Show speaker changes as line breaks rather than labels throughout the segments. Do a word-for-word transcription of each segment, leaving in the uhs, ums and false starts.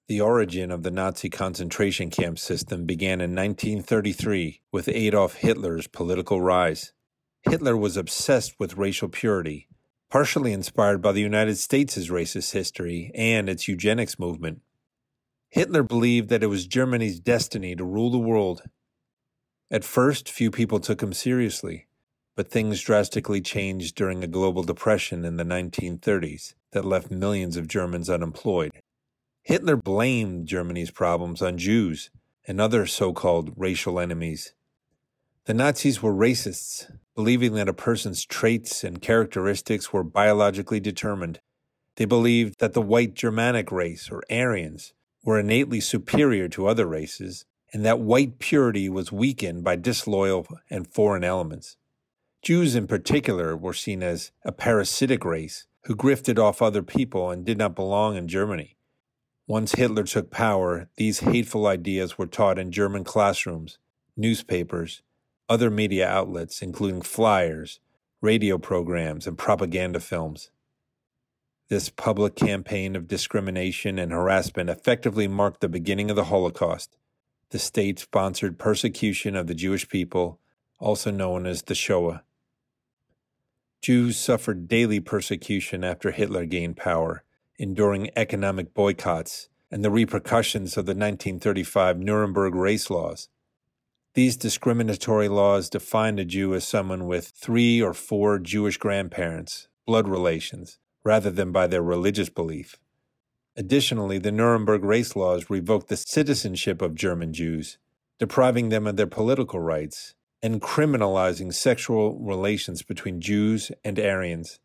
The origin of the Nazi concentration camp system began in nineteen thirty-three with Adolf Hitler's political rise. Hitler was obsessed with racial purity, partially inspired by the United States' racist history and its eugenics movement. Hitler believed that it was Germany's destiny to rule the world. At first, few people took him seriously, but things drastically changed during a global depression in the nineteen thirties that left millions of Germans unemployed. Hitler blamed Germany's problems on Jews and other so-called racial enemies. The Nazis were racists, believing that a person's traits and characteristics were biologically determined. They believed that the white Germanic race, or Aryans, were innately superior to other races, and that white purity was weakened by disloyal and foreign elements. Jews in particular were seen as a parasitic race who grifted off other people and did not belong in Germany. Once Hitler took power, these hateful ideas were taught in German classrooms, newspapers, other media outlets, including flyers, radio programs, and propaganda films. This public campaign of discrimination and harassment effectively marked the beginning of the Holocaust, the state-sponsored persecution of the Jewish people, also known as the Shoah. Jews suffered daily persecution after Hitler gained power, enduring economic boycotts and the repercussions of the nineteen thirty-five Nuremberg race laws. These discriminatory laws defined a Jew as someone with three or four Jewish grandparents, blood relations, rather than by their religious belief. Additionally, the Nuremberg race laws revoked the citizenship of German Jews, depriving them of their political rights, and criminalizing sexual relations between Jews and Aryans.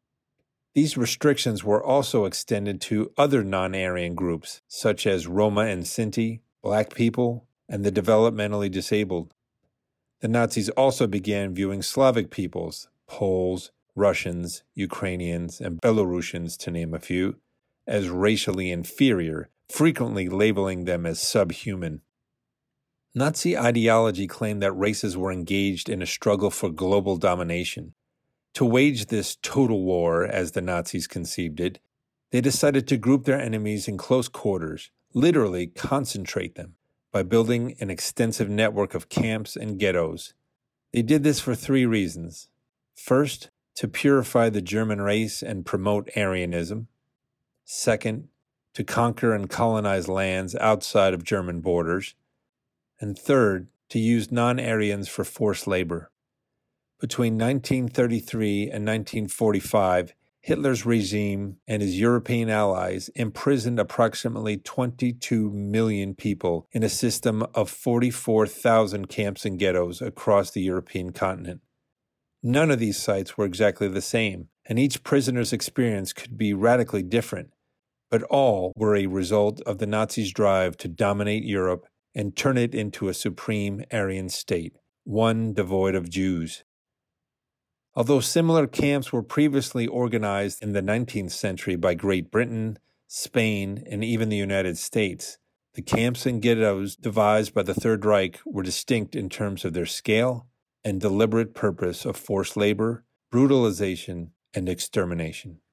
These restrictions were also extended to other non-Aryan groups, such as Roma and Sinti, Black people, and the developmentally disabled. The Nazis also began viewing Slavic peoples, Poles, Russians, Ukrainians, and Belarusians, to name a few, as racially inferior, frequently labeling them as subhuman. Nazi ideology claimed that races were engaged in a struggle for global domination. To wage this total war, as the Nazis conceived it, they decided to group their enemies in close quarters, literally concentrate them, by building an extensive network of camps and ghettos. They did this for three reasons. First, to purify the German race and promote Aryanism. Second, to conquer and colonize lands outside of German borders. And third, to use non-Aryans for forced labor. Between nineteen thirty-three and nineteen forty-five, Hitler's regime and his European allies imprisoned approximately twenty-two million people in a system of forty-four thousand camps and ghettos across the European continent. None of these sites were exactly the same, and each prisoner's experience could be radically different, but all were a result of the Nazis' drive to dominate Europe and turn it into a supreme Aryan state, one devoid of Jews. Although similar camps were previously organized in the nineteenth century by Great Britain, Spain, and even the United States, the camps and ghettos devised by the Third Reich were distinct in terms of their scale and deliberate purpose of forced labor, brutalization, and extermination.